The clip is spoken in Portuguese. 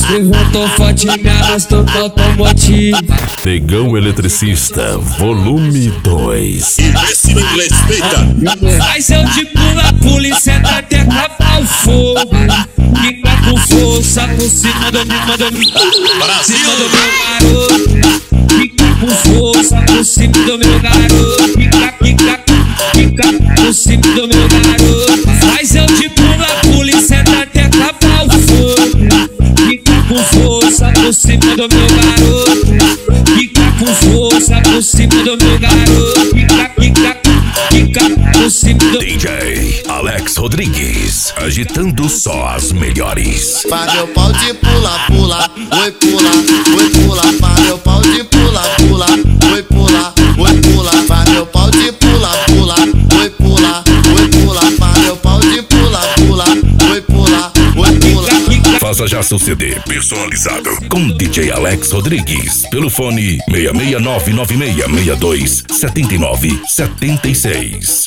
Levantou forte, minha gostou automotiva. Negão Eletricista, volume 2. Esse inglês feita. Mas eu te pula e senta até acabar o fogo. Fica com força por cima do meu garoto. Fica com força por cima do meu garoto. Fica por cima do meu garoto. Mas eu te pula e senta até acabar o fogo. Fica com força por cima do meu garoto. Fica com força por cima do meu garoto. Fica por cima do DJ Alex Rodrigues, agitando só as melhores. Faz meu pau de pula, pula, oi pula, faz meu pau de pula, pula, oi pula, faz meu pau de pula, pula, oi pula, faz meu pau de pula, pula, oi pula. Faça já seu CD personalizado com DJ Alex Rodrigues pelo fone 66996627976.